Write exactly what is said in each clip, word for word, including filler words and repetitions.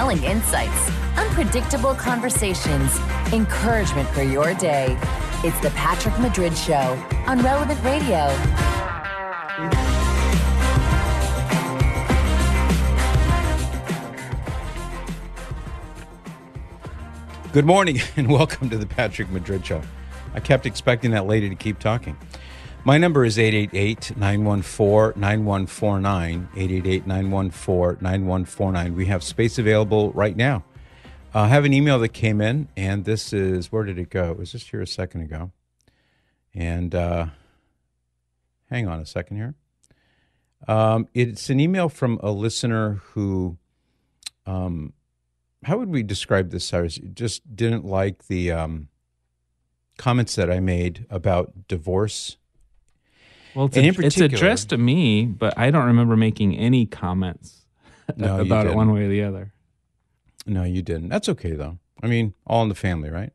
compelling insights, unpredictable conversations, encouragement for your day. It's the Patrick Madrid Show on Relevant Radio. Good morning and welcome to the Patrick Madrid Show. I kept expecting that lady to keep talking. My number is eight eight eight, nine one four, nine one four nine, eight eight eight, nine one four, nine one four nine. We have space available right now. Uh, I have an email that came in, and this is, where did it go? It was just here a second ago. And uh, hang on a second here. Um, it's an email from a listener who... Um, How would we describe this, Cyrus? Just didn't like the um, comments that I made about divorce. Well, it's, a, it's addressed to me, but I don't remember making any comments no, about it one way or the other. No, you didn't. That's okay, though. I mean, all in the family, right?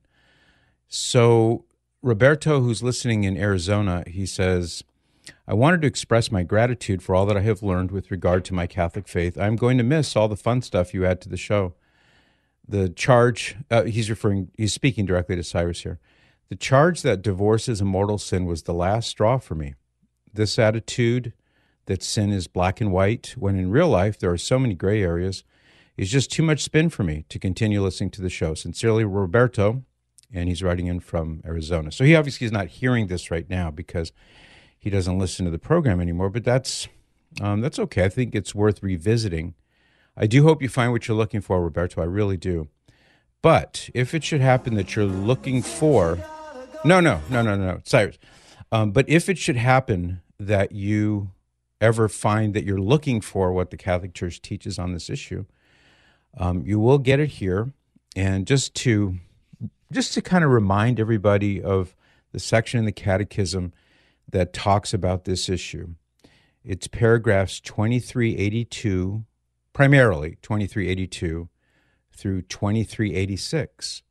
So Roberto, who's listening in Arizona, he says, I wanted to express my gratitude for all that I have learned with regard to my Catholic faith. I'm going to miss all the fun stuff you add to the show. The charge, uh, he's referring, he's speaking directly to Cyrus here. The charge that divorce is a mortal sin was the last straw for me. This attitude that sin is black and white, when in real life there are so many gray areas, is just too much spin for me to continue listening to the show. Sincerely, Roberto, and he's writing in from Arizona. So he obviously is not hearing this right now because he doesn't listen to the program anymore, but that's um, that's okay. I think it's worth revisiting. I do hope you find what you're looking for, Roberto. I really do. But if it should happen that you're looking for... No, no, no, no, no, Cyrus. Um, but if it should happen that you ever find that you're looking for what the Catholic Church teaches on this issue, um, you will get it here. And just to, just to kind of remind everybody of the section in the Catechism that talks about this issue, it's paragraphs twenty-three eighty-two... primarily twenty-three eighty-two through twenty-three eighty-six.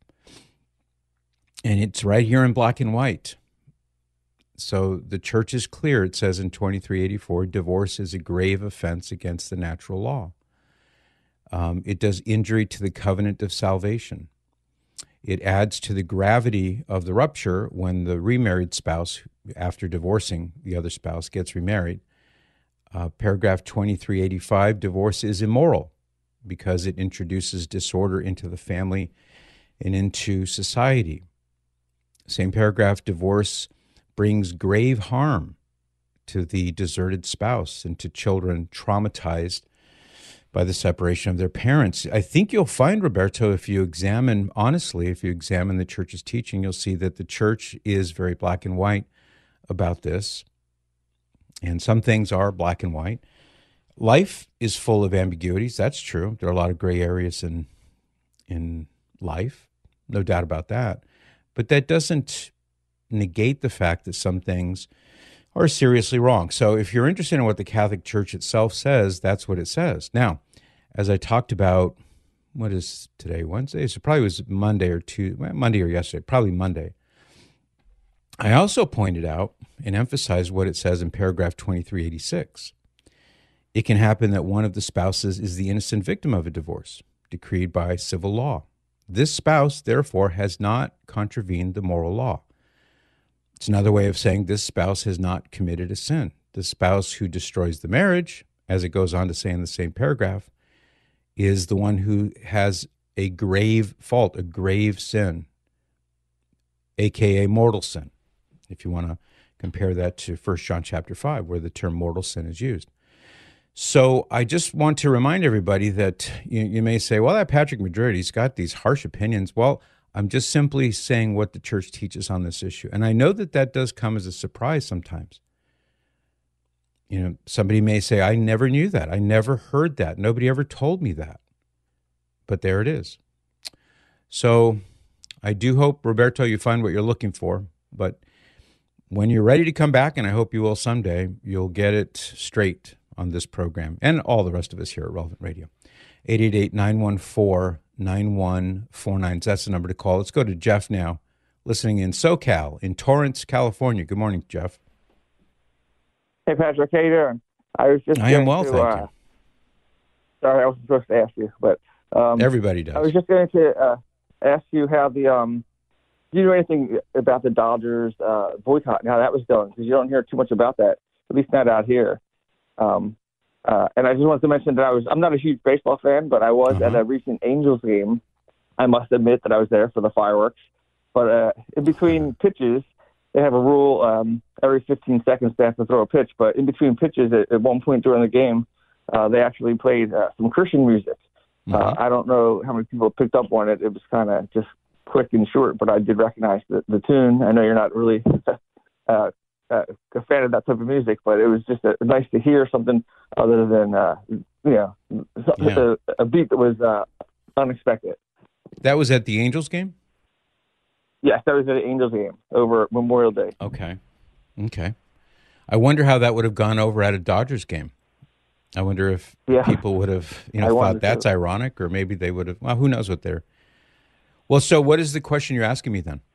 And it's right here in black and white. So the church is clear. It says in twenty-three eighty-four, divorce is a grave offense against the natural law. Um, it does injury to the covenant of salvation. It adds to the gravity of the rupture when the remarried spouse, after divorcing the other spouse, gets remarried. Uh, paragraph twenty-three eighty-five, divorce is immoral because it introduces disorder into the family and into society. Same paragraph, divorce brings grave harm to the deserted spouse and to children traumatized by the separation of their parents. I think you'll find, Roberto, if you examine, honestly, if you examine the church's teaching, you'll see that the church is very black and white about this. And some things are black and white. Life is full of ambiguities. That's true. There are a lot of gray areas in in life, no doubt about that. But that doesn't negate the fact that some things are seriously wrong. So if you're interested in what the Catholic Church itself says, that's what it says. Now, as I talked about, what is today, Wednesday? So it probably was Monday or Tuesday, well, Monday or yesterday, probably Monday. I also pointed out and emphasized what it says in paragraph twenty-three eighty-six. It can happen that one of the spouses is the innocent victim of a divorce decreed by civil law. This spouse, therefore, has not contravened the moral law. It's another way of saying this spouse has not committed a sin. The spouse who destroys the marriage, as it goes on to say in the same paragraph, is the one who has a grave fault, a grave sin, a k a mortal sin, if you want to compare that to First John chapter five, where the term mortal sin is used. So I just want to remind everybody that you, you may say, well, that Patrick Madrid, he's got these harsh opinions. Well, I'm just simply saying what the church teaches on this issue. And I know that that does come as a surprise sometimes. You know, somebody may say, I never knew that. I never heard that. Nobody ever told me that. But there it is. So I do hope, Roberto, you find what you're looking for. But when you're ready to come back, and I hope you will someday, you'll get it straight on this program and all the rest of us here at Relevant Radio. eight eight eight, nine one four, nine one four nine. That's the number to call. Let's go to Jeff now, listening in SoCal, in Torrance, California. Good morning, Jeff. Hey, Patrick. How you doing? I was just I am well, to, thank uh, you. Sorry, I wasn't supposed to ask you, but Um, Everybody does. I was just going to uh, ask you how the um, do you know anything about the Dodgers uh, boycott and how that was going? Because you don't hear too much about that, at least not out here. Um, uh, and I just wanted to mention that I was I'm not a huge baseball fan, but I was uh-huh. at a recent Angels game. I must admit that I was there for the fireworks. But uh, in between pitches, they have a rule um, every fifteen seconds they have to throw a pitch. But in between pitches, at, at one point during the game, uh, they actually played uh, some Christian music. Uh, mm-hmm. I don't know how many people picked up on it. It was kind of just quick and short, but I did recognize the, the tune. I know you're not really uh, uh, a fan of that type of music, but it was just uh, nice to hear something other than uh, you know yeah. a, a beat that was uh, unexpected. That was at the Angels game? Yes, that was at the Angels game over Memorial Day. Okay. Okay. I wonder how that would have gone over at a Dodgers game. I wonder if yeah. people would have, you know, I thought that's to. ironic, or maybe they would have. Well, who knows what they're. Well, so what is the question you're asking me then?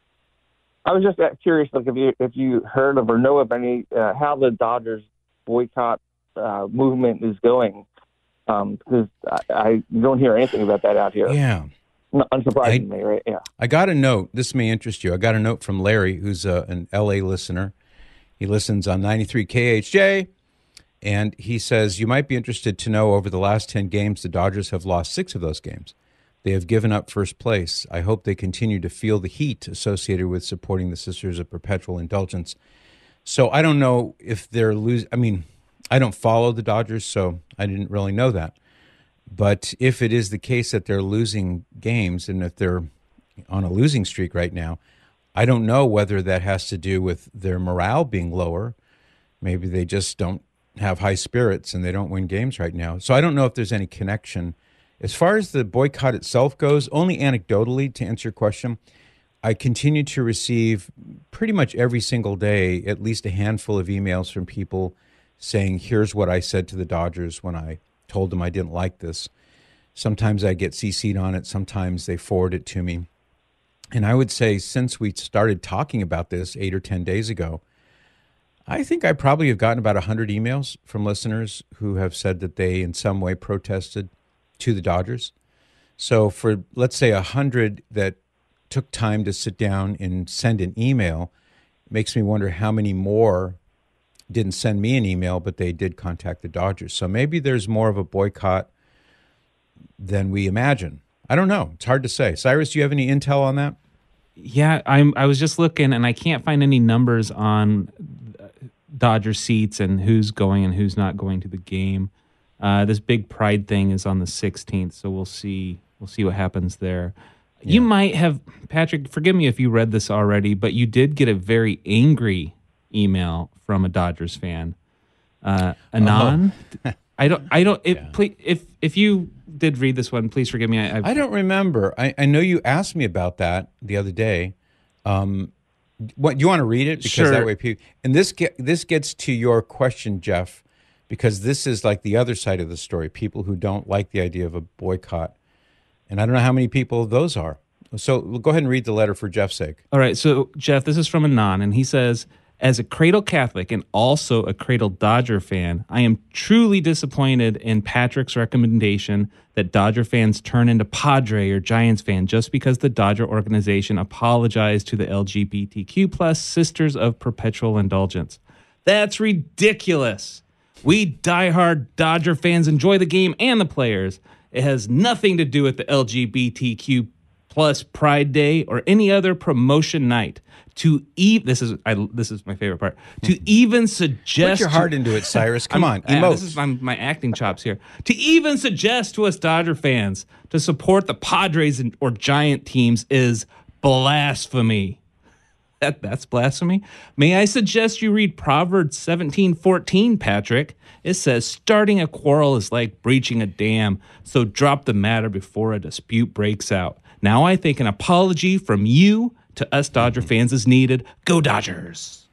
I was just curious, like if you if you heard of or know of any uh, how the Dodgers boycott uh, movement is going, um, because I, I don't hear anything about that out here. Yeah, no, unsurprisingly, I, right? Yeah. I got a note. This may interest you. I got a note from Larry, who's a, an L A listener. He listens on ninety-three K H J. And he says, you might be interested to know over the last ten games, the Dodgers have lost six of those games. They have given up first place. I hope they continue to feel the heat associated with supporting the Sisters of Perpetual Indulgence. So I don't know if they're losing. I mean, I don't follow the Dodgers, so I didn't really know that. But if it is the case that they're losing games and if they're on a losing streak right now, I don't know whether that has to do with their morale being lower. Maybe they just don't have high spirits and they don't win games right now. So I don't know if there's any connection. As far as the boycott itself goes, only anecdotally, to answer your question, I continue to receive pretty much every single day at least a handful of emails from people saying, here's what I said to the Dodgers when I told them I didn't like this. Sometimes I get C C'd on it. Sometimes they forward it to me. And I would say since we started talking about this eight or ten days ago, I think I probably have gotten about one hundred emails from listeners who have said that they in some way protested to the Dodgers. So for, let's say, one hundred that took time to sit down and send an email, it makes me wonder how many more didn't send me an email, but they did contact the Dodgers. So maybe there's more of a boycott than we imagine. I don't know. It's hard to say. Cyrus, do you have any intel on that? Yeah, I'm. I was just looking, and I can't find any numbers on Dodger seats and who's going and who's not going to the game. Uh, this big Pride thing is on the sixteenth, so we'll see. We'll see what happens there. Yeah. You might have, Patrick. Forgive me if you read this already, but you did get a very angry email from a Dodgers fan, uh, Anon. Oh. I don't. I don't. It, yeah. please, if if you did read this one, please forgive me. I, I've, I don't remember. I, I know you asked me about that the other day. Um, what do you want to read it? Because sure. that way, people. And this get, this gets to your question, Jeff, because this is like the other side of the story. People who don't like the idea of a boycott, and I don't know how many people those are. So we'll go ahead and read the letter for Jeff's sake. All right. So Jeff, this is from Anon, and he says, as a Cradle Catholic and also a Cradle Dodger fan, I am truly disappointed in Patrick's recommendation that Dodger fans turn into Padre or Giants fan just because the Dodger organization apologized to the L G B T Q plus Sisters of Perpetual Indulgence. That's ridiculous. We diehard Dodger fans enjoy the game and the players. It has nothing to do with the L G B T Q plus Pride Day or any other promotion night. To even this is I, this is my favorite part. To even suggest put your heart to, into it, Cyrus. Come on, uh, emote. This is my, my acting chops here. To even suggest to us Dodger fans to support the Padres and, or Giant teams is blasphemy. That that's blasphemy. May I suggest you read Proverbs seventeen fourteen, Patrick? It says, starting a quarrel is like breaching a dam, so drop the matter before a dispute breaks out. Now I think an apology from you to us Dodger fans is needed. Go Dodgers.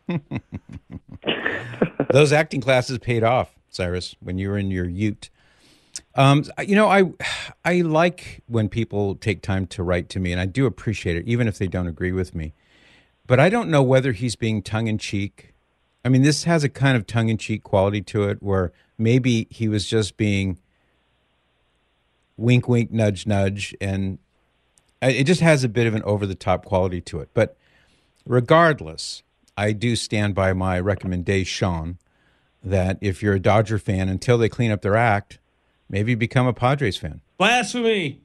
Those acting classes paid off, Cyrus, when you were in your ute. Um, you know, I I like when people take time to write to me, and I do appreciate it, even if they don't agree with me. But I don't know whether he's being tongue-in-cheek. I mean, this has a kind of tongue-in-cheek quality to it where maybe he was just being wink, wink, nudge, nudge, and it just has a bit of an over-the-top quality to it. But regardless, I do stand by my recommendation that if you're a Dodger fan, until they clean up their act, maybe become a Padres fan. Blasphemy!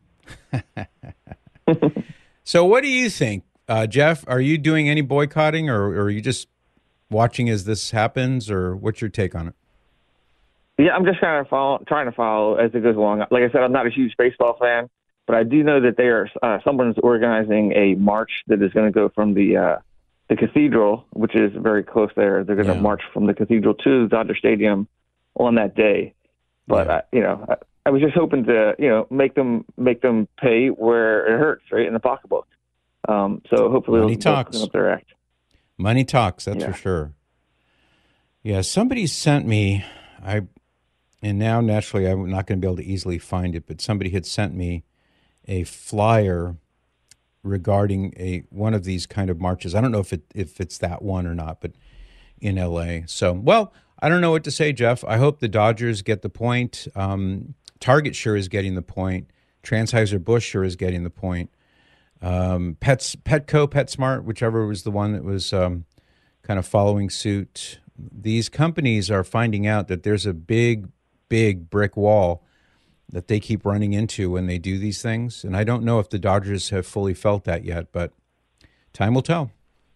So what do you think, uh, Jeff? Are you doing any boycotting, or, or are you just watching as this happens, or what's your take on it? Yeah, I'm just kind of follow, trying to follow as it goes along. Like I said, I'm not a huge baseball fan, but I do know that they are uh, someone's organizing a march that is going to go from the uh, the cathedral, which is very close there. They're going to Yeah. march from the cathedral to Dodger Stadium on that day. But Yeah. uh, you know, I, I was just hoping to you know make them make them pay where it hurts, right in the pocketbook. Um, so hopefully Money they'll, they'll talks. clean up their act. Money talks, that's Yeah. for sure. Yeah, somebody sent me, I, and now naturally I'm not going to be able to easily find it, but somebody had sent me a flyer regarding a one of these kind of marches. I don't know if it if it's that one or not, but in L A. So, well, I don't know what to say, Jeff. I hope the Dodgers get the point. Um, Target sure is getting the point. Transheiser-Busch sure is getting the point. Um, Pets, Petco, PetSmart, whichever was the one that was um, kind of following suit. These companies are finding out that there's a big, big brick wall that they keep running into when they do these things. And I don't know if the Dodgers have fully felt that yet, but time will tell.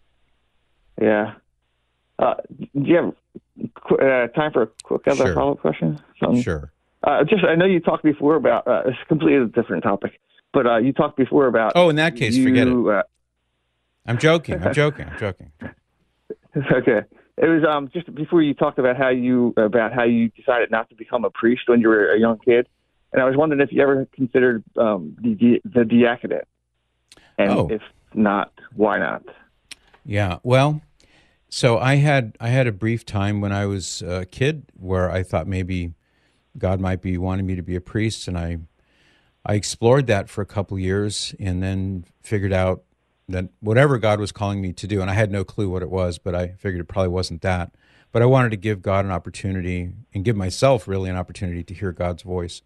Yeah. Uh, do you have qu- uh, time for a quick other Sure. follow-up question? Something? Sure. Uh, just, I know you talked before about uh, it's a completely different topic, but uh, you talked before about. Oh, in that case, you, forget it. Uh, I'm joking. I'm joking. I'm joking. okay, it was um just before you talked about how you about how you decided not to become a priest when you were a young kid, and I was wondering if you ever considered um the the, the diaconate, and Oh. if not, why not? Yeah. Well, so I had I had a brief time when I was a kid where I thought maybe God might be wanting me to be a priest, and I I explored that for a couple of years, and then figured out that whatever God was calling me to do, and I had no clue what it was, but I figured it probably wasn't that. But I wanted to give God an opportunity, and give myself really an opportunity to hear God's voice.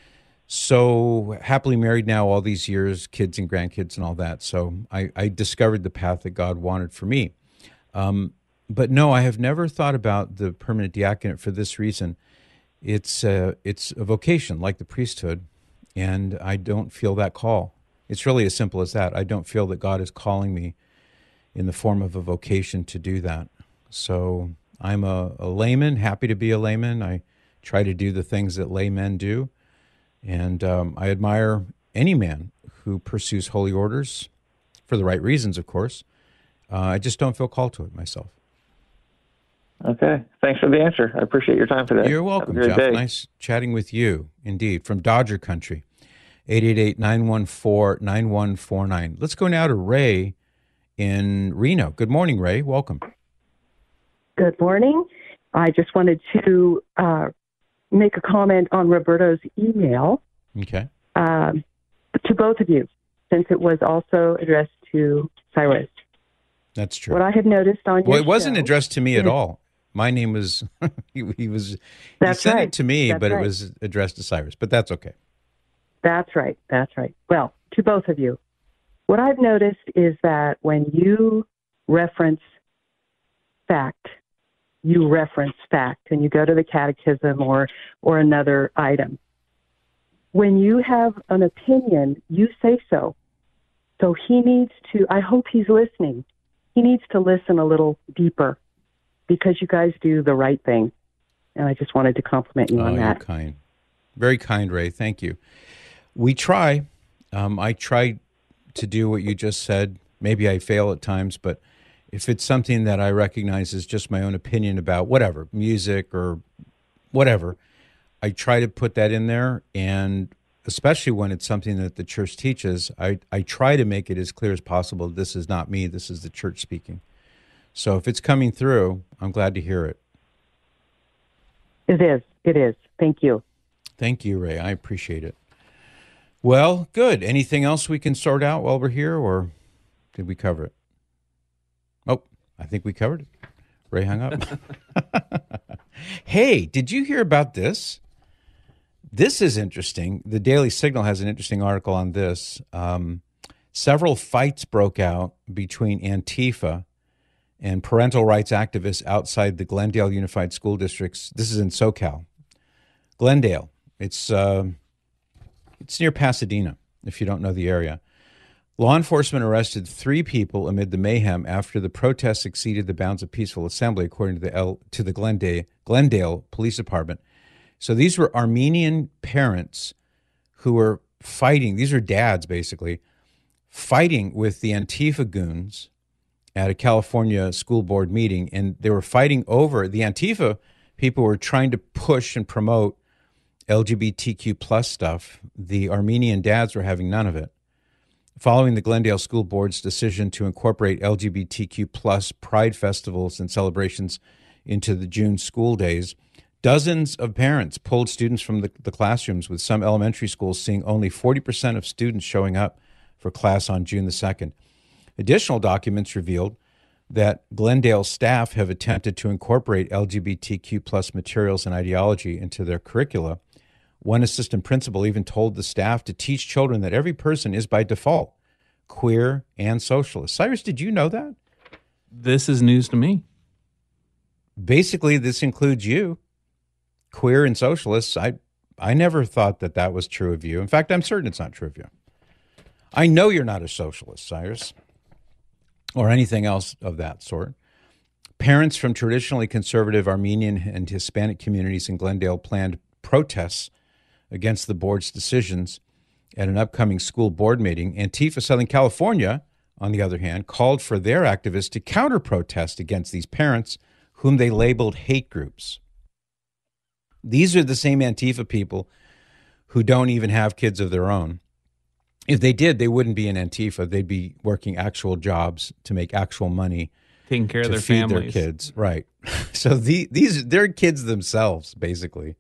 So happily married now all these years, kids and grandkids and all that. So I, I discovered the path that God wanted for me. Um, but no, I have never thought about the permanent diaconate for this reason. It's a, it's a vocation like the priesthood, and I don't feel that call. It's really as simple as that. I don't feel that God is calling me in the form of a vocation to do that. So I'm a, a layman, happy to be a layman. I try to do the things that laymen do. And um, I admire any man who pursues holy orders for the right reasons, of course. Uh, I just don't feel called to it myself. Okay, thanks for the answer. I appreciate your time today. You're Have a welcome, great Jeff. day. Nice chatting with you, indeed, from Dodger Country. eight eight eight, nine one four, nine one four nine. Let's go now to Ray in Reno. Good morning, Ray. Welcome. Good morning. I just wanted to uh, make a comment on Roberto's email Okay. um, to both of you, since it was also addressed to Cyrus. That's true. What I have noticed on your Well, it wasn't show- addressed to me at Yeah. all. My name was, he, he was, he That's sent right. it to me, That's but right. it was addressed to Cyrus, but that's okay. That's right. That's right. Well, to both of you, what I've noticed is that when you reference fact, you reference fact, and you go to the catechism or or another item. When you have an opinion, you say so. So he needs to, I hope he's listening. He needs to listen a little deeper, because you guys do the right thing. And I just wanted to compliment you Oh, on you're that. kind. Very kind, Ray. Thank you. We try. Um, I try to do what you just said. Maybe I fail at times, but if it's something that I recognize as just my own opinion about whatever, music or whatever, I try to put that in there. And especially when it's something that the church teaches, I, I try to make it as clear as possible. This is not me. This is the church speaking. So if it's coming through, I'm glad to hear it. It is. It is. Thank you. Thank you, Ray. I appreciate it. Well, good. Anything else we can sort out while we're here, or did we cover it? Oh, I think we covered it. Ray hung up. Hey, did you hear about this? This is interesting. The Daily Signal has an interesting article on this. Um, several fights broke out between Antifa and parental rights activists outside the Glendale Unified School Districts. This is in SoCal. Glendale. It's uh, it's near Pasadena, if you don't know the area. Law enforcement arrested three people amid the mayhem after the protests exceeded the bounds of peaceful assembly, according to the L, to the Glendale, Glendale Police Department. So these were Armenian parents who were fighting. These are dads, basically, fighting with the Antifa goons at a California school board meeting. And they were fighting over, the Antifa people were trying to push and promote L G B T Q plus stuff. The Armenian dads were having none of it. Following the Glendale School Board's decision to incorporate L G B T Q plus pride festivals and celebrations into the June school days, dozens of parents pulled students from the, the classrooms, with some elementary schools seeing only forty percent of students showing up for class on June the second. Additional documents revealed that Glendale staff have attempted to incorporate L G B T Q plus materials and ideology into their curricula. One assistant principal even told the staff to teach children that every person is by default queer and socialist. Cyrus, did you know that? This is news to me. Basically, this includes you, queer and socialists. I I never thought that that was true of you. In fact, I'm certain it's not true of you. I know you're not a socialist, Cyrus, or anything else of that sort. Parents from traditionally conservative Armenian and Hispanic communities in Glendale planned protests against the board's decisions at an upcoming school board meeting. Antifa Southern California, on the other hand, called for their activists to counter-protest against these parents, whom they labeled hate groups. These are the same Antifa people who don't even have kids of their own. If they did, they wouldn't be in Antifa. They'd be working actual jobs to make actual money, taking care to of their feed families. their kids. Right. So the, these they're kids themselves, basically.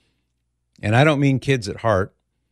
And I don't mean kids at heart.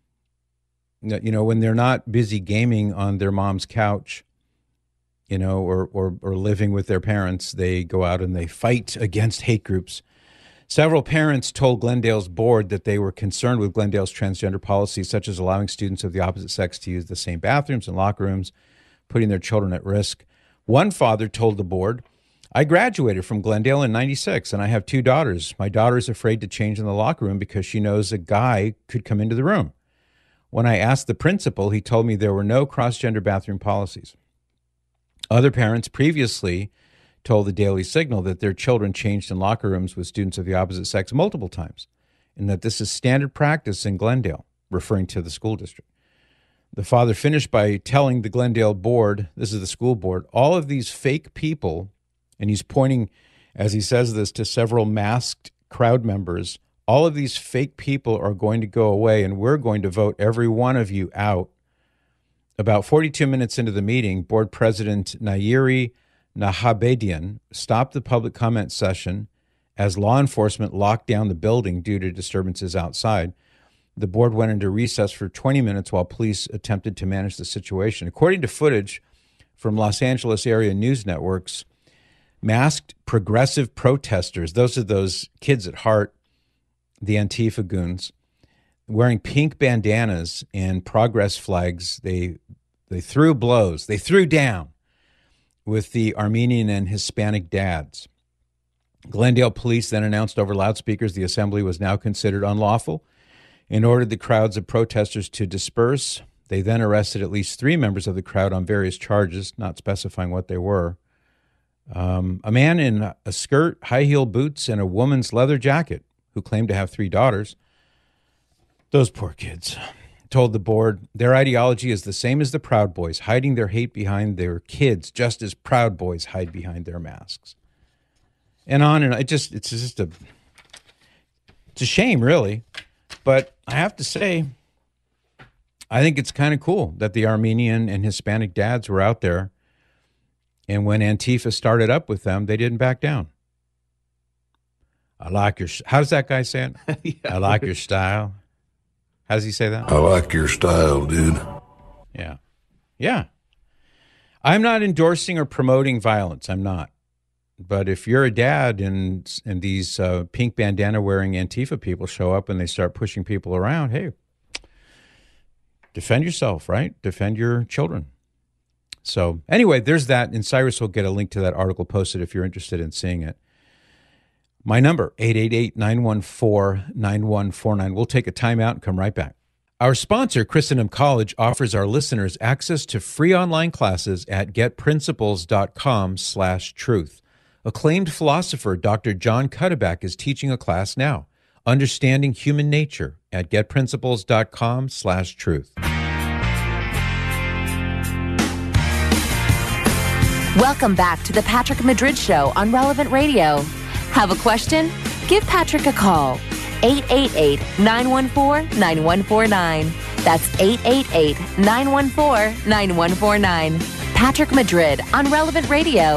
You know, when they're not busy gaming on their mom's couch, you know, or, or, or living with their parents, they go out and they fight against hate groups. Several parents told Glendale's board that they were concerned with Glendale's transgender policies, such as allowing students of the opposite sex to use the same bathrooms and locker rooms, putting their children at risk. One father told the board, "I graduated from Glendale in ninety-six, and I have two daughters. My daughter is afraid to change in the locker room because she knows a guy could come into the room. When I asked the principal, he told me there were no cross-gender bathroom policies." Other parents previously told the Daily Signal that their children changed in locker rooms with students of the opposite sex multiple times, and that this is standard practice in Glendale, referring to the school district. The father finished by telling the Glendale board, this is the school board, all of these fake people, and he's pointing, as he says this, to several masked crowd members, all of these fake people are going to go away, and we're going to vote every one of you out. About forty-two minutes into the meeting, board president Nairi Nahabedian stopped the public comment session as law enforcement locked down the building due to disturbances outside. The board went into recess for twenty minutes while police attempted to manage the situation. According to footage from Los Angeles area news networks, masked progressive protesters, those are those kids at heart, the Antifa goons, wearing pink bandanas and progress flags, they they threw blows, they threw down with the Armenian and Hispanic dads. Glendale police then announced over loudspeakers the assembly was now considered unlawful and ordered the crowds of protesters to disperse. They then arrested at least three members of the crowd on various charges, not specifying what they were. Um, a man in a skirt, high-heel boots, and a woman's leather jacket, who claimed to have three daughters, those poor kids, told the board their ideology is the same as the Proud Boys, hiding their hate behind their kids, just as Proud Boys hide behind their masks. And on and on. It just, it's just a, it's a shame, really. But I have to say, I think it's kind of cool that the Armenian and Hispanic dads were out there. And when Antifa started up with them, they didn't back down. I like your, how does that guy say it? yeah. I like your style. How does he say that? I like your style, dude. Yeah. Yeah. I'm not endorsing or promoting violence. I'm not. But if you're a dad and and these uh, pink bandana wearing Antifa people show up and they start pushing people around, hey, defend yourself, right? Defend your children. So anyway, there's that. And Cyrus will get a link to that article posted if you're interested in seeing it. My number, eight eight eight, nine one four, nine one four nine. We'll take a timeout and come right back. Our sponsor, Christendom College, offers our listeners access to free online classes at getprinciples.com slash truth. Acclaimed philosopher Doctor John Cuddeback is teaching a class now, Understanding Human Nature, at getprinciples.com slash truth. Welcome back to the Patrick Madrid Show on Relevant Radio. Have a question? Give Patrick a call. eight eight eight, nine one four, nine one four nine. That's eight eight eight, nine one four, nine one four nine. Patrick Madrid on Relevant Radio.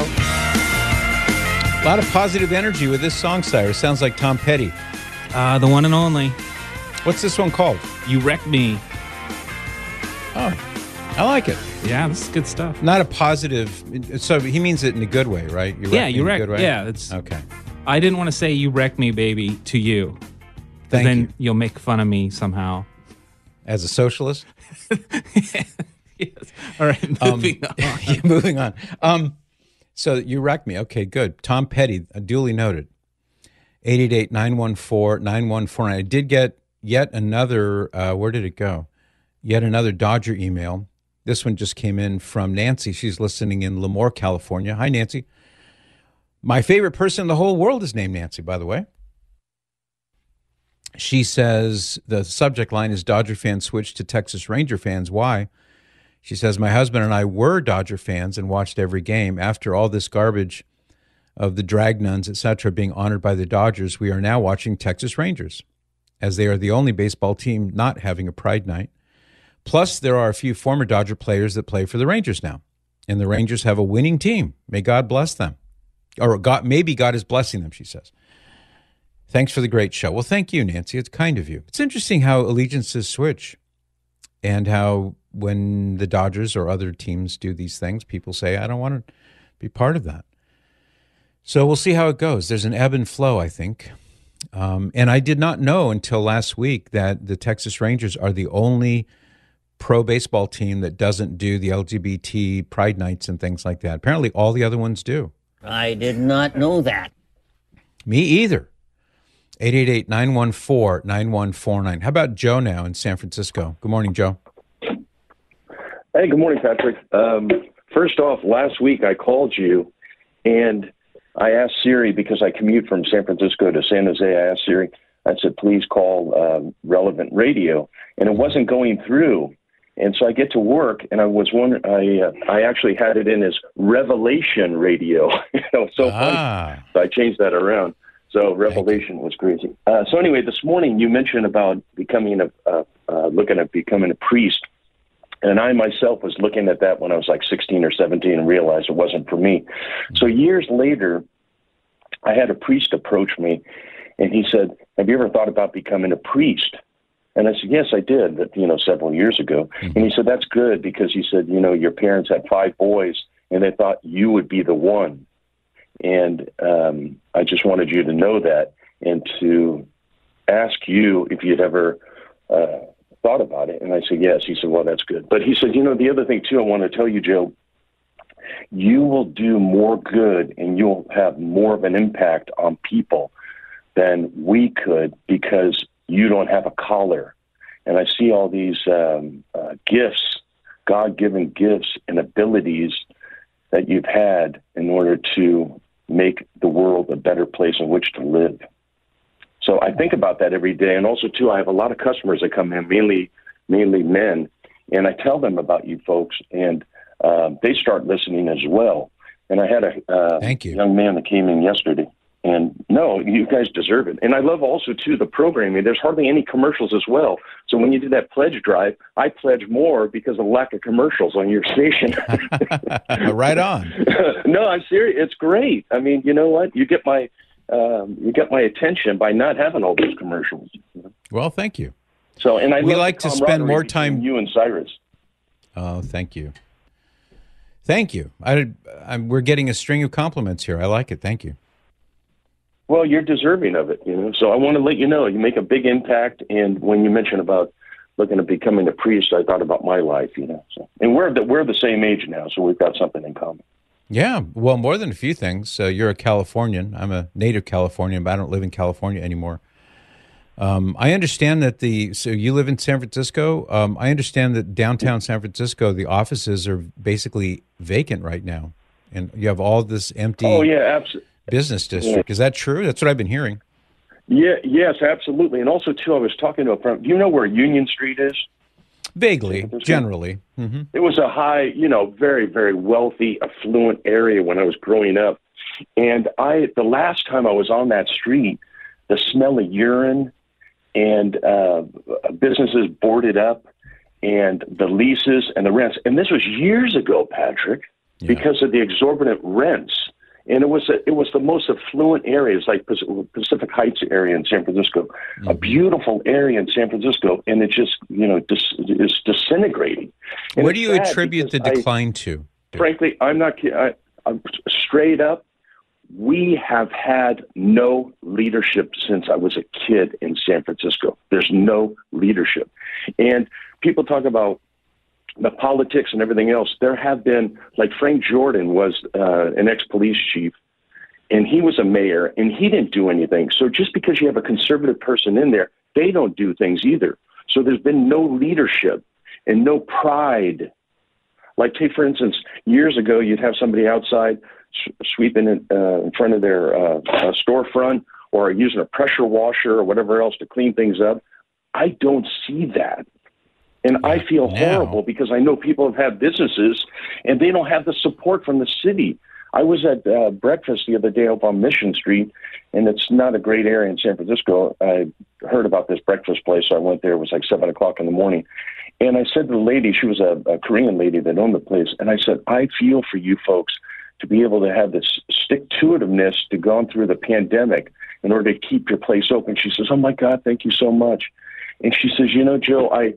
A lot of positive energy with this song, Cyrus. Sounds like Tom Petty. Uh, the one and only. What's this one called? You Wreck Me. Oh, I like it. Yeah, this is good stuff. Not a positive. So he means it in a good way, right? You yeah, wreck you me wreck. in a good way? Yeah, it's okay. I didn't want to say "you wreck me, baby" to you. Thank then you. You'll make fun of me somehow. As a socialist? Yes. All right, moving um, on. yeah, moving on. Um, so you wreck me. Okay, good. Tom Petty, uh, duly noted. eight eight eight, nine one four, nine one four nine. I did get yet another, uh, where did it go? Yet another Dodger email. This one just came in from Nancy. She's listening in Lemoore, California. Hi, Nancy. My favorite person in the whole world is named Nancy, by the way. She says the subject line is Dodger fans switched to Texas Ranger fans. Why? She says, my husband and I were Dodger fans and watched every game. After all this garbage of the drag nuns, et cetera, being honored by the Dodgers, we are now watching Texas Rangers, as they are the only baseball team not having a Pride night. Plus, there are a few former Dodger players that play for the Rangers now, and the Rangers have a winning team. May God bless them. Or God, maybe God is blessing them, she says. Thanks for the great show. Well, thank you, Nancy. It's kind of you. It's interesting how allegiances switch and how when the Dodgers or other teams do these things, people say, I don't want to be part of that. So we'll see how it goes. There's an ebb and flow, I think. Um, and I did not know until last week that the Texas Rangers are the only pro baseball team that doesn't do the L G B T pride nights and things like that. Apparently all the other ones do. I did not know that. Me either. eight eight eight, nine one four, nine one four nine. How about Joe now in San Francisco? Good morning, Joe. Hey, good morning, Patrick. Um, first off, last week I called you and I asked Siri, because I commute from San Francisco to San Jose, I asked Siri, I said, please call um, Relevant Radio. And it wasn't going through. And so I get to work, and I was wondering, I uh, I actually had it in as Revelation Radio. you know, so ah. funny. So I changed that around. So Revelation was crazy. Uh, so anyway, this morning you mentioned about becoming a, uh, uh, looking at becoming a priest. And I myself was looking at that when I was like sixteen or seventeen and realized it wasn't for me. So years later, I had a priest approach me, and he said, have you ever thought about becoming a priest? And I said, yes, I did, that, you know, several years ago. Mm-hmm. And he said, that's good, because he said, you know, your parents had five boys, and they thought you would be the one. And um, I just wanted you to know that and to ask you if you'd ever uh, thought about it. And I said, yes. He said, well, that's good. But he said, you know, the other thing, too, I want to tell you, Joe, you will do more good and you'll have more of an impact on people than we could, because you don't have a collar. And I see all these um, uh, gifts, God-given gifts and abilities that you've had in order to make the world a better place in which to live. So I think about that every day. And also, too, I have a lot of customers that come in, mainly mainly men, and I tell them about you folks, and uh, they start listening as well. And I had a uh, Thank you. young man that came in yesterday. And no, you guys deserve it. And I love also, too, the programming. There's hardly any commercials as well. So when you do that pledge drive, I pledge more because of lack of commercials on your station. Right on. No, I'm serious. It's great. I mean, you know what? You get my um, you get my attention by not having all those commercials. Well, thank you. So, and I we love like the to spend more camaraderie time. between you and Cyrus. Oh, thank you. Thank you. I, I'm, we're getting a string of compliments here. I like it. Thank you. Well, you're deserving of it, you know. So I want to let you know you make a big impact. And when you mentioned about looking at becoming a priest, I thought about my life, you know. So, and we're the, we're the same age now, so we've got something in common. Yeah, well, more than a few things. Uh, you're a Californian. I'm a native Californian, but I don't live in California anymore. Um, I understand that the, so you live in San Francisco. Um, I understand that downtown San Francisco, the offices are basically vacant right now. And you have all this empty oh, yeah, absolutely. business district. Yeah. Is that true? That's what I've been hearing. Yeah, yes, absolutely. And also, too, I was talking to a friend. Do you know where Union Street is? Vaguely, generally. Mm-hmm. It was a high, you know, very, very wealthy, affluent area when I was growing up. And I, the last time I was on that street, the smell of urine and uh, businesses boarded up and the leases and the rents. And this was years ago, Patrick, yeah. because of the exorbitant rents. And it was a, it was the most affluent areas, like Pacific Heights area in San Francisco, mm-hmm. a beautiful area in San Francisco, and it just you know dis, is disintegrating. And what do you attribute the decline I, to? Frankly, I'm not. I, I'm straight up. We have had no leadership since I was a kid in San Francisco. There's no leadership, and people talk about the politics and everything else. There have been, like Frank Jordan was uh, an ex-police chief, and he was a mayor, and he didn't do anything. So just because you have a conservative person in there, they don't do things either. So there's been no leadership and no pride. Like, take, for instance, years ago, you'd have somebody outside sweeping in, uh, in front of their uh, uh, storefront or using a pressure washer or whatever else to clean things up. I don't see that. And I feel horrible because I know people have had businesses and they don't have the support from the city. I was at uh, breakfast the other day up on Mission Street, and it's not a great area in San Francisco. I heard about this breakfast place, so I went there. It was like seven o'clock in the morning. And I said to the lady, she was a, a Korean lady that owned the place, and I said, I feel for you folks to be able to have this stick-to-itiveness to go through the pandemic in order to keep your place open. She says, oh, my God, thank you so much. And she says, you know, Joe, I...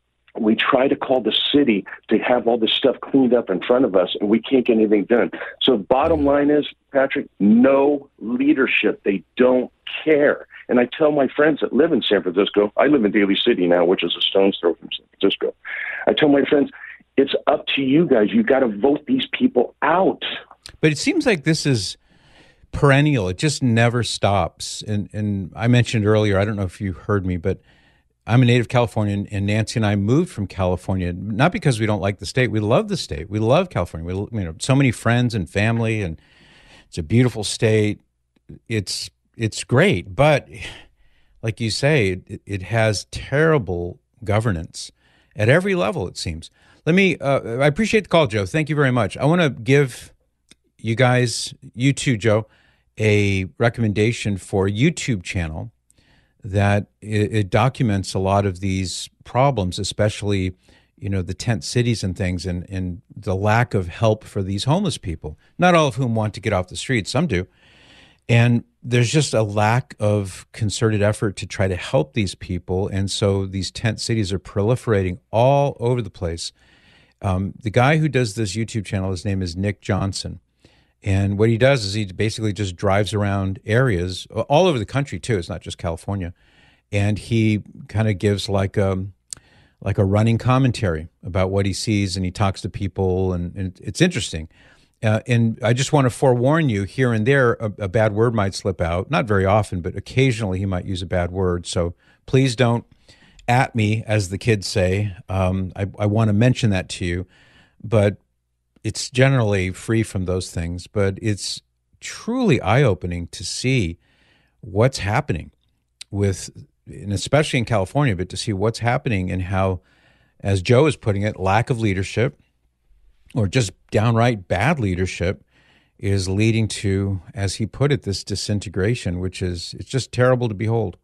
we try to call the city to have all this stuff cleaned up in front of us, and we can't get anything done. So bottom line is, Patrick, no leadership. They don't care. And I tell my friends that live in San Francisco, I live in Daly City now, which is a stone's throw from San Francisco. I tell my friends, it's up to you guys. You got to vote these people out. But it seems like this is perennial. It just never stops. And, and I mentioned earlier, I don't know if you heard me, but I'm a native Californian, and Nancy and I moved from California, not because we don't like the state. We love the state. We love California. We you know so many friends and family, and it's a beautiful state. It's it's great, but like you say, it, it has terrible governance at every level, it seems. Let me, uh, I appreciate the call, Joe. Thank you very much. I want to give you guys, you too, Joe, a recommendation for a YouTube channel that it, it documents a lot of these problems, especially, you know, the tent cities and things, and, and the lack of help for these homeless people, not all of whom want to get off the street. Some do. And there's just a lack of concerted effort to try to help these people. And so these tent cities are proliferating all over the place. Um, the guy who does this YouTube channel, his name is Nick Johnson. And what he does is he basically just drives around areas all over the country too. It's not just California. And he kind of gives like a, like a running commentary about what he sees, and he talks to people, and, and it's interesting. Uh, and I just want to forewarn you, here and there, a, a bad word might slip out. Not very often, but occasionally he might use a bad word. So please don't at me, as the kids say. Um, I, I want to mention that to you. But it's generally free from those things, but it's truly eye-opening to see what's happening with, and especially in California, but to see what's happening and how, as Joe is putting it, lack of leadership or just downright bad leadership is leading to, as he put it, this disintegration, which is, it's just terrible to behold.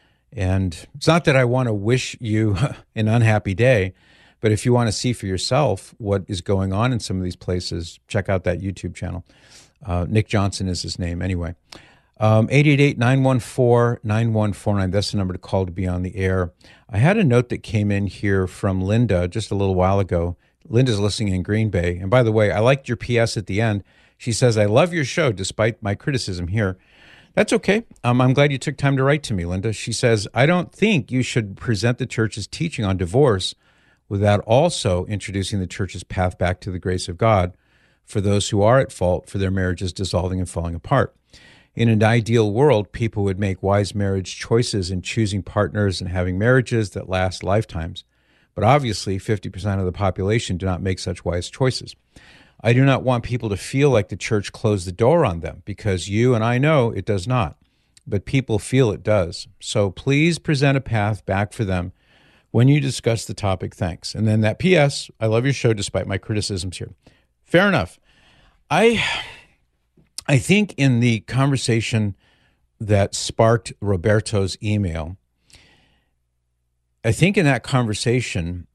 And it's not that I want to wish you an unhappy day, but if you want to see for yourself what is going on in some of these places, check out that YouTube channel. Uh, Nick Johnson is his name anyway. Um, eight eight eight, nine one four, nine one four nine, that's the number to call to be on the air. I had a note that came in here from Linda just a little while ago. Linda's listening in Green Bay. And by the way, I liked your P S at the end. She says, I love your show despite my criticism here. That's okay. Um, I'm glad you took time to write to me, Linda. She says, I don't think you should present the church's teaching on divorce without also introducing the church's path back to the grace of God for those who are at fault for their marriages dissolving and falling apart. In an ideal world, people would make wise marriage choices in choosing partners and having marriages that last lifetimes. But obviously, fifty percent of the population do not make such wise choices. I do not want people to feel like the church closed the door on them, because you and I know it does not, but people feel it does. So please present a path back for them when you discuss the topic. Thanks. And then that P S, I love your show despite my criticisms here. Fair enough. I, I think in the conversation that sparked Roberto's email, I think in that conversation,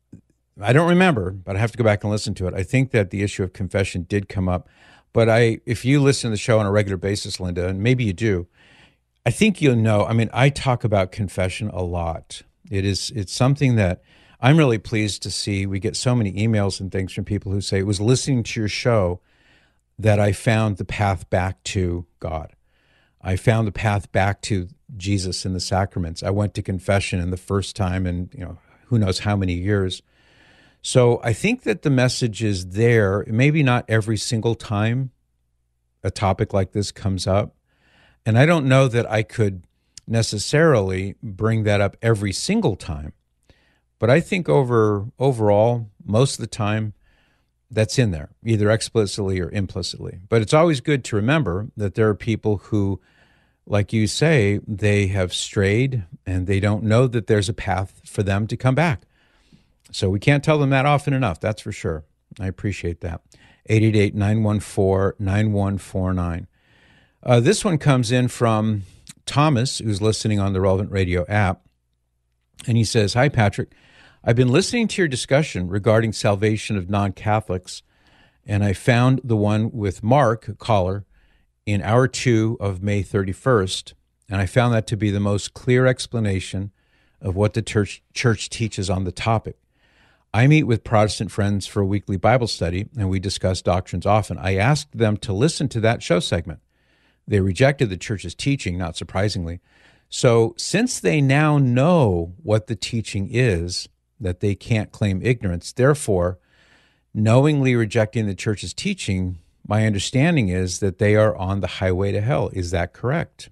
I don't remember, but I have to go back and listen to it. I think that the issue of confession did come up. But I, if you listen to the show on a regular basis, Linda, and maybe you do, I think you'll know. I mean, I talk about confession a lot. It is, it's something that I'm really pleased to see. We get so many emails and things from people who say, it was listening to your show that I found the path back to God. I found the path back to Jesus in the sacraments. I went to confession in the first time in, you know, who knows how many years. So I think that the message is there, maybe not every single time a topic like this comes up. And I don't know that I could necessarily bring that up every single time. But I think over overall, most of the time, that's in there, either explicitly or implicitly. But it's always good to remember that there are people who, like you say, they have strayed and they don't know that there's a path for them to come back. So we can't tell them that often enough, that's for sure. I appreciate that. eight eight eight, nine one four, nine one four nine. Uh, this one comes in from Thomas, who's listening on the Relevant Radio app. And he says, hi, Patrick. I've been listening to your discussion regarding salvation of non-Catholics, and I found the one with Mark, a caller, in hour two of May thirty-first, and I found that to be the most clear explanation of what the church, church teaches on the topic. I meet with Protestant friends for a weekly Bible study, and we discuss doctrines often. I asked them to listen to that show segment. They rejected the church's teaching, not surprisingly. So since they now know what the teaching is, that they can't claim ignorance, therefore, knowingly rejecting the church's teaching, my understanding is that they are on the highway to hell. Is that correct?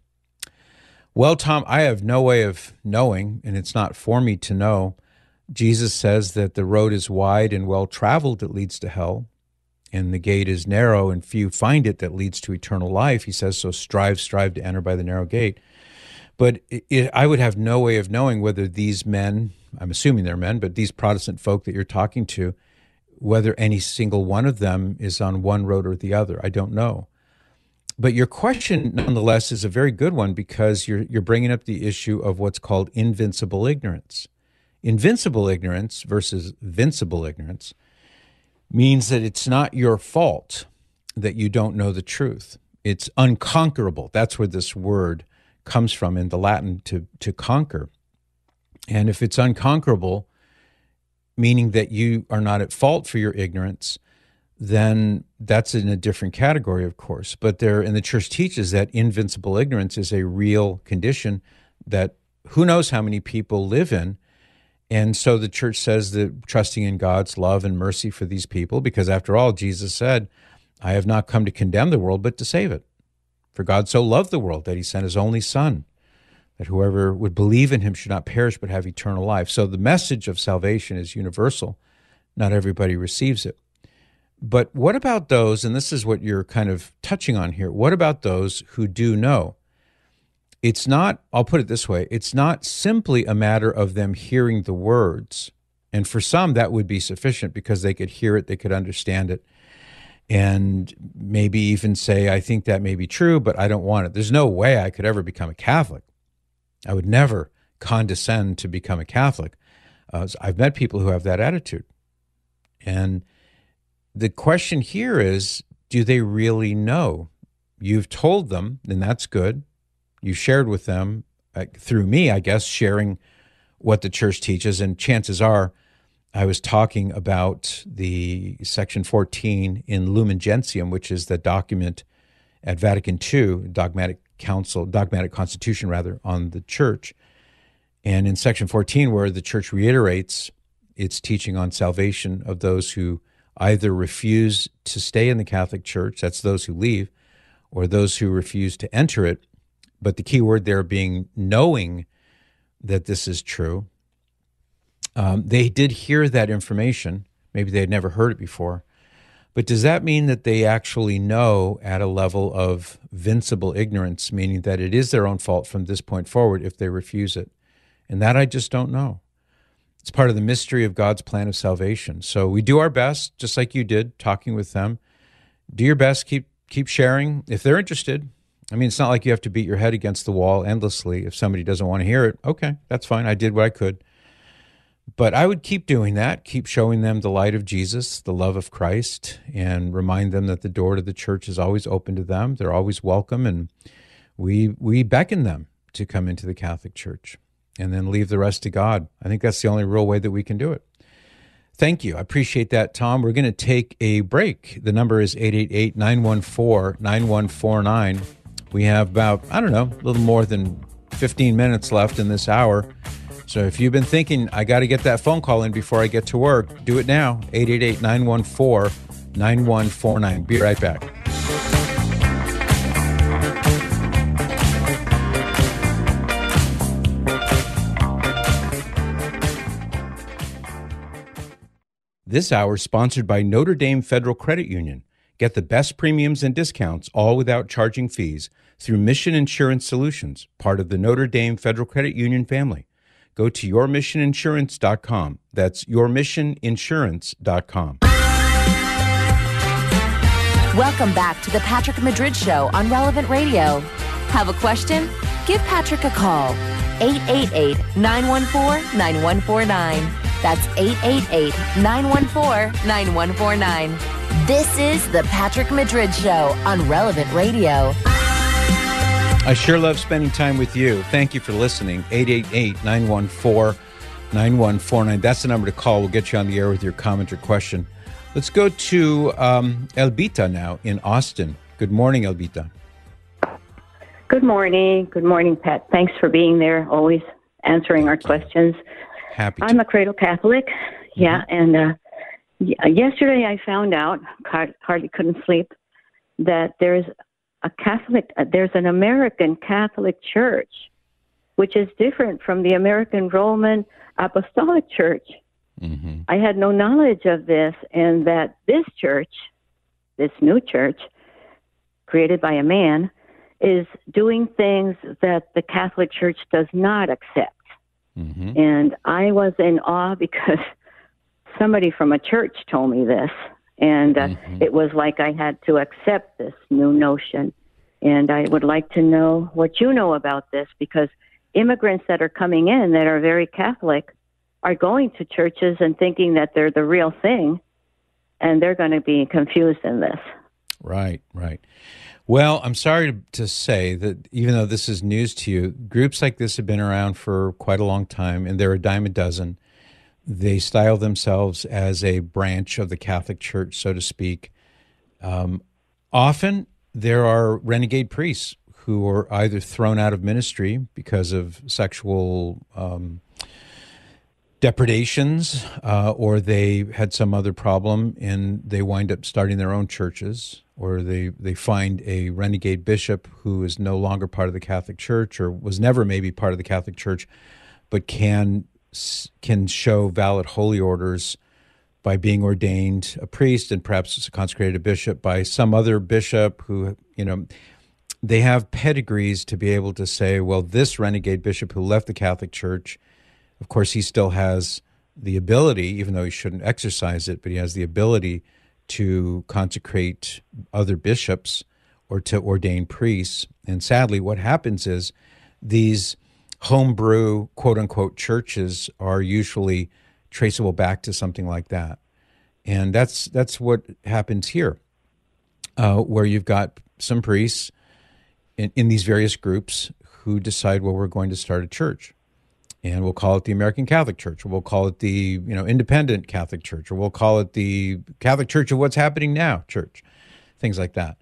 Well, Tom, I have no way of knowing, and it's not for me to know. Jesus says that the road is wide and well-traveled that leads to hell, and the gate is narrow and few find it that leads to eternal life. He says, so strive, strive to enter by the narrow gate. But it, it, I would have no way of knowing whether these men, I'm assuming they're men, but these Protestant folk that you're talking to, whether any single one of them is on one road or the other. I don't know. But your question, nonetheless, is a very good one, because you're you're bringing up the issue of what's called invincible ignorance. Invincible ignorance versus vincible ignorance means that it's not your fault that you don't know the truth. It's unconquerable. That's where this word comes from in the Latin, to, to conquer. And if it's unconquerable, meaning that you are not at fault for your ignorance, then that's in a different category, of course. But there, and the church teaches that invincible ignorance is a real condition that who knows how many people live in. And so the church says that trusting in God's love and mercy for these people, because after all, Jesus said, I have not come to condemn the world, but to save it. For God so loved the world that he sent his only Son, that whoever would believe in him should not perish but have eternal life. So the message of salvation is universal. Not everybody receives it. But what about those, and this is what you're kind of touching on here, what about those who do know? It's not, I'll put it this way, it's not simply a matter of them hearing the words. And for some, that would be sufficient because they could hear it, they could understand it, and maybe even say, I think that may be true, but I don't want it. There's no way I could ever become a Catholic. I would never condescend to become a Catholic. Uh, I've met people who have that attitude. And the question here is, do they really know? You've told them, and that's good. You shared with them, uh, through me, I guess, sharing what the church teaches, and chances are I was talking about the section fourteen in Lumen Gentium, which is the document at Vatican two, dogmatic council, dogmatic constitution rather, on the church. And in section fourteen, where the church reiterates its teaching on salvation of those who either refuse to stay in the Catholic Church, that's those who leave, or those who refuse to enter it. But the key word there being knowing that this is true. Um, they did hear that information. Maybe they had never heard it before. But does that mean that they actually know at a level of vincible ignorance, meaning that it is their own fault from this point forward if they refuse it? And that I just don't know. It's part of the mystery of God's plan of salvation. So we do our best, just like you did, talking with them. Do your best, keep keep sharing. If they're interested, I mean, it's not like you have to beat your head against the wall endlessly. If somebody doesn't want to hear it, okay, that's fine. I did what I could. But I would keep doing that, keep showing them the light of Jesus, the love of Christ, and remind them that the door to the church is always open to them. They're always welcome, and we we beckon them to come into the Catholic Church and then leave the rest to God. I think that's the only real way that we can do it. Thank you. I appreciate that, Tom. We're going to take a break. The number is eight eight eight, nine one four, nine one four nine. We have about, I don't know, a little more than fifteen minutes left in this hour. So if you've been thinking, I got to get that phone call in before I get to work, do it now. eight eight eight, nine one four, nine one four nine. Be right back. This hour is sponsored by Notre Dame Federal Credit Union. Get the best premiums and discounts, all without charging fees, through Mission Insurance Solutions, part of the Notre Dame Federal Credit Union family. Go to your mission insurance dot com. That's your mission insurance dot com. Welcome back to the Patrick Madrid Show on Relevant Radio. Have a question? Give Patrick a call. eight eight eight, nine one four, nine one four nine. That's eight eight eight, nine one four, nine one four nine. This is the Patrick Madrid Show on Relevant Radio. I sure love spending time with you. Thank you for listening. eight eight eight, nine one four, nine one four nine. That's the number to call. We'll get you on the air with your comment or question. Let's go to um, Elbita now in Austin. Good morning, Elbita. Good morning. Good morning, Pat. Thanks for being there, always answering our questions. Happy to. I'm a cradle Catholic. Yeah, mm-hmm. and uh, y- yesterday I found out, hardly couldn't sleep, that there's a Catholic, uh, there's an American Catholic Church, which is different from the American Roman Apostolic Church. Mm-hmm. I had no knowledge of this, and that this church, this new church, created by a man, is doing things that the Catholic Church does not accept. Mm-hmm. And I was in awe because somebody from a church told me this. And uh, mm-hmm. it was like I had to accept this new notion. And I would like to know what you know about this, because immigrants that are coming in that are very Catholic are going to churches and thinking that they're the real thing, and they're going to be confused in this. Right, right. Well, I'm sorry to, to say that even though this is news to you, groups like this have been around for quite a long time, and they're a dime a dozen. They style themselves as a branch of the Catholic Church, so to speak. Um, often there are renegade priests who are either thrown out of ministry because of sexual um, depredations, uh, or they had some other problem and they wind up starting their own churches, or they, they find a renegade bishop who is no longer part of the Catholic Church, or was never maybe part of the Catholic Church, but can can show valid holy orders by being ordained a priest and perhaps consecrated a bishop by some other bishop who, you know, they have pedigrees to be able to say, well, this renegade bishop who left the Catholic Church, of course, he still has the ability, even though he shouldn't exercise it, but he has the ability to consecrate other bishops or to ordain priests. And sadly, what happens is these homebrew, quote-unquote, churches are usually traceable back to something like that. And that's that's what happens here, uh, where you've got some priests in, in these various groups who decide, well, we're going to start a church. And we'll call it the American Catholic Church, or we'll call it the, you know, Independent Catholic Church, or we'll call it the Catholic Church of What's Happening Now Church, things like that.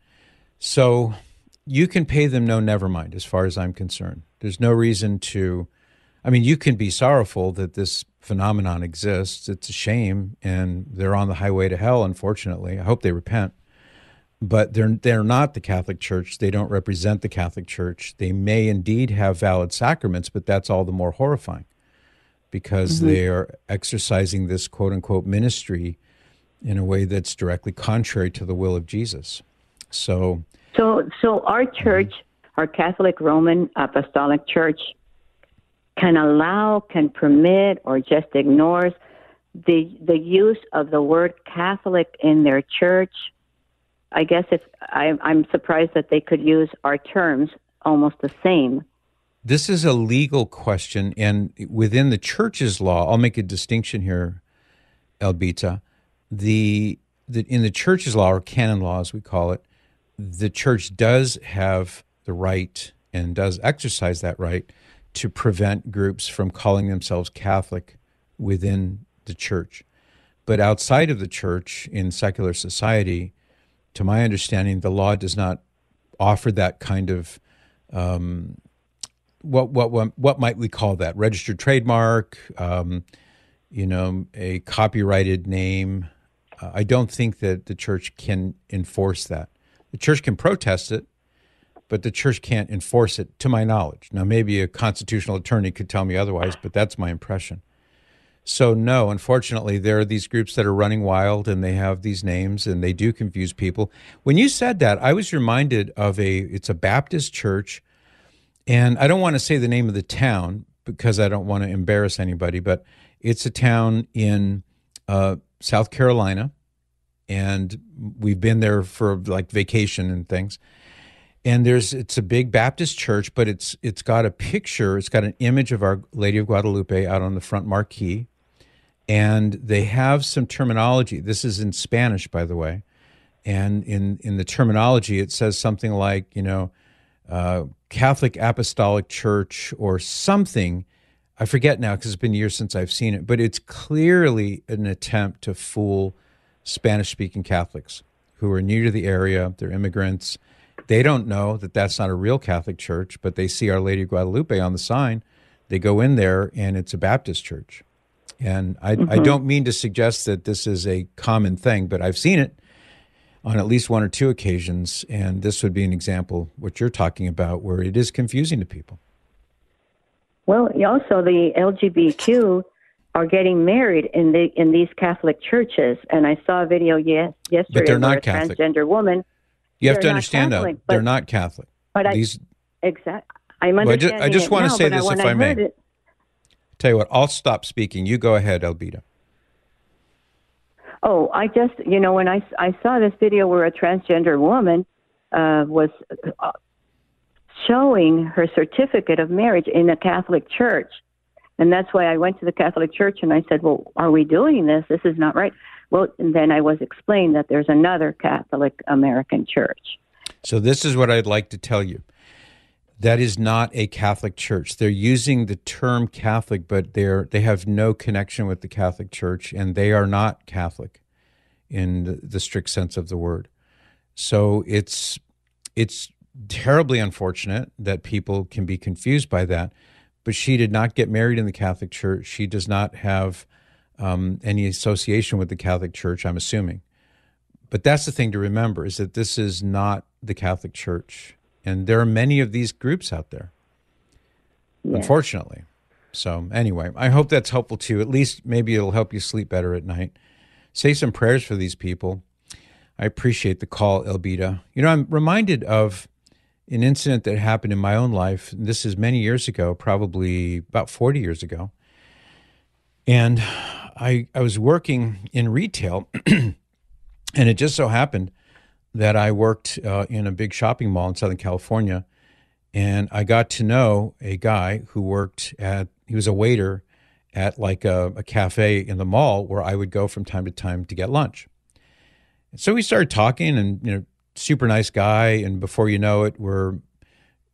So you can pay them no never mind as far as I'm concerned. There's no reason to, I mean, you can be sorrowful that this phenomenon exists. It's a shame, and they're on the highway to hell, unfortunately. I hope they repent. But they're they're not the Catholic Church. They don't represent the Catholic Church. They may indeed have valid sacraments, but that's all the more horrifying because mm-hmm. they are exercising this quote-unquote ministry in a way that's directly contrary to the will of Jesus. So, so, so our church, mm-hmm. our Catholic Roman Apostolic Church, can allow, can permit, or just ignores the the use of the word Catholic in their church. I guess if I, I'm surprised that they could use our terms almost the same. This is a legal question, and within the church's law, I'll make a distinction here, Elbita. The, the in the church's law, or canon law as we call it, the church does have the right and does exercise that right to prevent groups from calling themselves Catholic within the church. But outside of the church, in secular society, to my understanding, the law does not offer that kind of, um, what what what what might we call that? Registered trademark, um, you know, a copyrighted name. Uh, I don't think that the church can enforce that. The church can protest it, but the church can't enforce it, to my knowledge. Now, maybe a constitutional attorney could tell me otherwise, but that's my impression. So no, unfortunately, there are these groups that are running wild, and they have these names, and they do confuse people. When you said that, I was reminded of a, it's a Baptist church, and I don't want to say the name of the town because I don't want to embarrass anybody, but it's a town in uh, South Carolina, and we've been there for like vacation and things. And there's, it's a big Baptist church, but it's it's got a picture, it's got an image of Our Lady of Guadalupe out on the front marquee. And they have some terminology. This is in Spanish, by the way. And in, in the terminology, it says something like, you know, uh, Catholic Apostolic Church or something. I forget now because it's been years since I've seen it. But it's clearly an attempt to fool Spanish-speaking Catholics who are new to the area. They're immigrants. They don't know that that's not a real Catholic church, but they see Our Lady of Guadalupe on the sign. They go in there, and it's a Baptist church. And I, mm-hmm. I don't mean to suggest that this is a common thing, but I've seen it on at least one or two occasions, and this would be an example, what you're talking about, where it is confusing to people. Well, also the L G B T Q are getting married in the in these Catholic churches, and I saw a video yes, yesterday but they're not where a Catholic. transgender woman. You have to understand that they're not Catholic. But I, These, exactly, I'm understanding well, I just, I just it want now, to say but this, when if I, I may. heard it, Tell you what, I'll stop speaking. You go ahead, Elbita. Oh, I just, you know, when I, I saw this video where a transgender woman uh, was uh, showing her certificate of marriage in a Catholic church. And that's why I went to the Catholic church and I said, well, are we doing this? This is not right. Well, and then I was explained that there's another Catholic American church. So this is what I'd like to tell you. That is not a Catholic church. They're using the term Catholic, but they're they have no connection with the Catholic Church, and they are not Catholic in the, the strict sense of the word. So it's it's terribly unfortunate that people can be confused by that. But she did not get married in the Catholic Church. She does not have um, any association with the Catholic Church, I'm assuming. But that's the thing to remember, is that this is not the Catholic Church. And there are many of these groups out there, yeah. Unfortunately. So anyway, I hope that's helpful to you. At least maybe it'll help you sleep better at night. Say some prayers for these people. I appreciate the call, Elbita. You know, I'm reminded of an incident that happened in my own life. This is many years ago, probably about forty years ago. And I I was working in retail, and it just so happened that I worked uh, in a big shopping mall in Southern California, and I got to know a guy who worked at, he was a waiter at like a, a cafe in the mall where I would go from time to time to get lunch. And so we started talking, and, you know, super nice guy, and before you know it, we're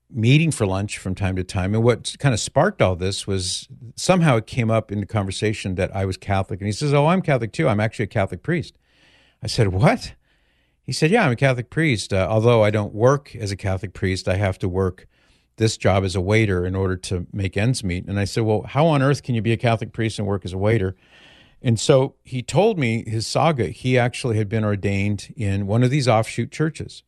meeting for lunch from time to time. And what kind of sparked all this was somehow it came up in the conversation that I was Catholic. And he says, oh, I'm Catholic too. I'm actually a Catholic priest. I said, what? He said, yeah, I'm a Catholic priest. Uh, although I don't work as a Catholic priest, I have to work this job as a waiter in order to make ends meet. And I said, well, how on earth can you be a Catholic priest and work as a waiter? And so he told me his saga. He actually had been ordained in one of these offshoot churches.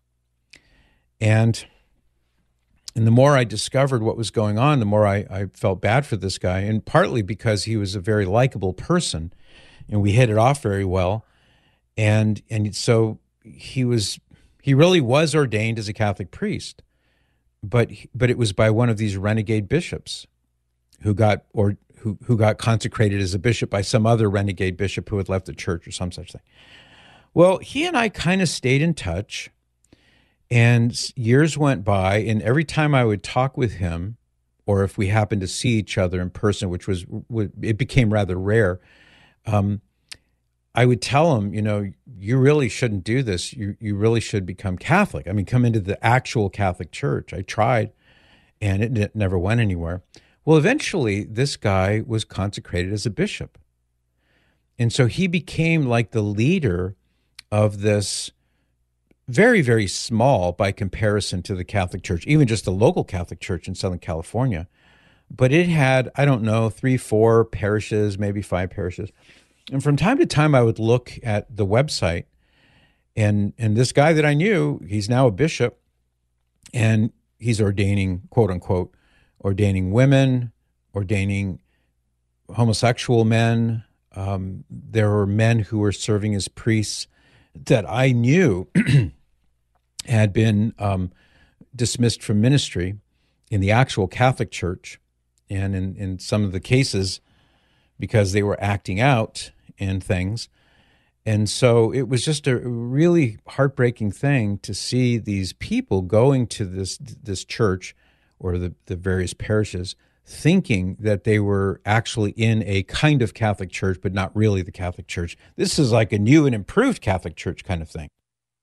And And the more I discovered what was going on, the more I, I felt bad for this guy, and partly because he was a very likable person, and we hit it off very well. And and so he was he really was ordained as a Catholic priest, but but it was by one of these renegade bishops who got or who who got consecrated as a bishop by some other renegade bishop who had left the church or some such thing. Well, he and I kind of stayed in touch. And years went by, and every time I would talk with him, or if we happened to see each other in person, which was, it became rather rare, um, I would tell him, you know, you really shouldn't do this. You you really should become Catholic. I mean, come into the actual Catholic Church. I tried, and it, it never went anywhere. Well, eventually, this guy was consecrated as a bishop. And so he became like the leader of this very, very small by comparison to the Catholic Church, even just the local Catholic Church in Southern California. But it had, I don't know, three, four parishes, maybe five parishes. And from time to time, I would look at the website, and and this guy that I knew, he's now a bishop, and he's ordaining, quote unquote, ordaining women, ordaining homosexual men. Um, there were men who were serving as priests that I knew had been um, dismissed from ministry in the actual Catholic Church, and in, in some of the cases because they were acting out and things. And so it was just a really heartbreaking thing to see these people going to this this church or the, the various parishes thinking that they were actually in a kind of Catholic church, but not really the Catholic Church. This is like a new and improved Catholic Church kind of thing,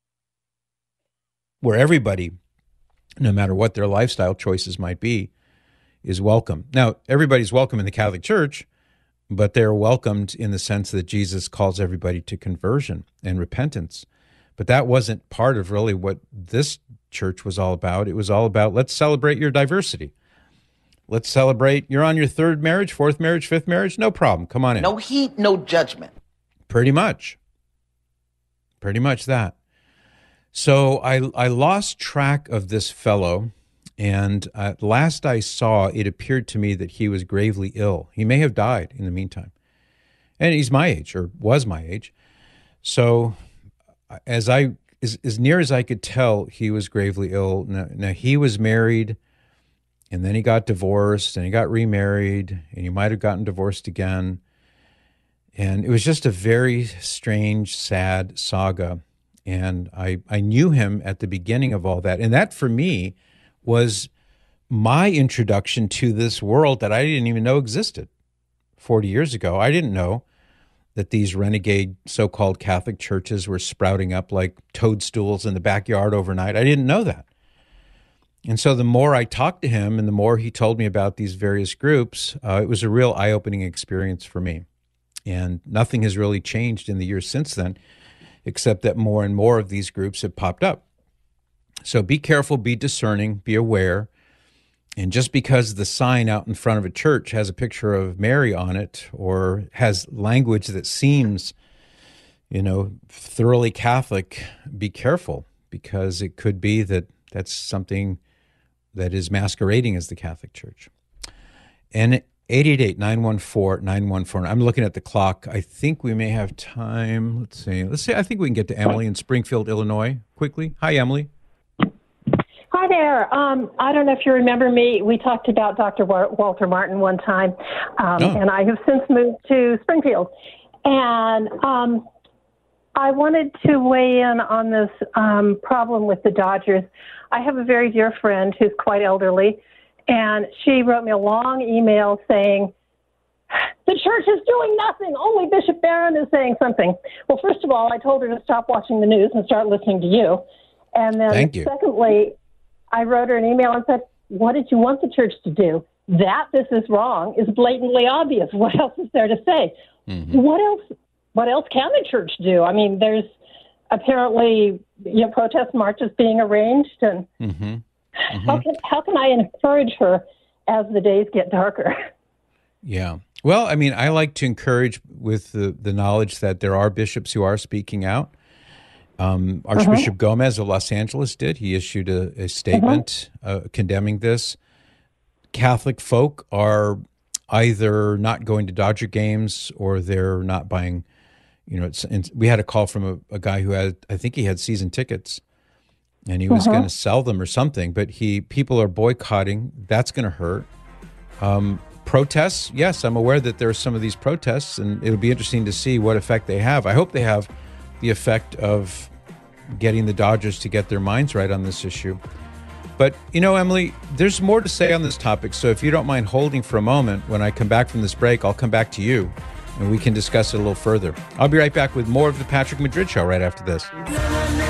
where everybody, no matter what their lifestyle choices might be, is welcome. Now, everybody's welcome in the Catholic Church, but they're welcomed in the sense that Jesus calls everybody to conversion and repentance. But that wasn't part of really what this church was all about. It was all about, let's celebrate your diversity. Let's celebrate, you're on your third marriage, fourth marriage, fifth marriage, no problem, come on in. No heat, no judgment. Pretty much. Pretty much that. So I I lost track of this fellow, and uh, last I saw, it appeared to me that he was gravely ill. He may have died in the meantime. And he's my age, or was my age. So as I as, as near as I could tell, he was gravely ill. Now, now he was married, and then he got divorced, and he got remarried, and he might have gotten divorced again. And it was just a very strange, sad saga. And I, I knew him at the beginning of all that. And that, for me, was my introduction to this world that I didn't even know existed forty years ago. I didn't know that these renegade so-called Catholic churches were sprouting up like toadstools in the backyard overnight. I didn't know that. And so the more I talked to him and the more he told me about these various groups, uh, it was a real eye-opening experience for me. And nothing has really changed in the years since then, except that more and more of these groups have popped up. So be careful, be discerning, be aware. And just because the sign out in front of a church has a picture of Mary on it or has language that seems, you know, thoroughly Catholic, be careful, because it could be that that's something that is masquerading as the Catholic Church. And eight eight eight, nine one four, nine one four nine. I'm looking at the clock. I think we may have time. Let's see. Let's see. I think we can get to Emily in Springfield, Illinois, quickly. Hi, Emily. Hi there. Um, I don't know if you remember me. We talked about Doctor Walter Martin one time, um, oh. and I have since moved to Springfield. And um, I wanted to weigh in on this um, problem with the Dodgers. I have a very dear friend who's quite elderly, and she wrote me a long email saying, the church is doing nothing. Only Bishop Barron is saying something. Well, first of all, I told her to stop watching the news and start listening to you. And then Thank you. secondly, I wrote her an email and said, what did you want the church to do? That this is wrong is blatantly obvious. What else is there to say? Mm-hmm. What else? What else can the church do? I mean, there's apparently, you know, protest marches being arranged, and mm-hmm. Mm-hmm. how can how can I encourage her as the days get darker? Yeah. Well, I mean, I like to encourage with the, the knowledge that there are bishops who are speaking out. Um, Archbishop uh-huh. Gomez of Los Angeles did. He issued a, a statement uh-huh. uh, condemning this. Catholic folk are either not going to Dodger games or they're not buying, you know, it's, and we had a call from a, a guy who had, I think he had season tickets and he was uh-huh. going to sell them or something, but he, people are boycotting. That's going to hurt. Um, Protests, yes, I'm aware that there are some of these protests, and it'll be interesting to see what effect they have. I hope they have the effect of getting the Dodgers to get their minds right on this issue. But, you know, Emily, there's more to say on this topic, so if you don't mind holding for a moment, when I come back from this break, I'll come back to you, and we can discuss it a little further. I'll be right back with more of the Patrick Madrid Show right after this.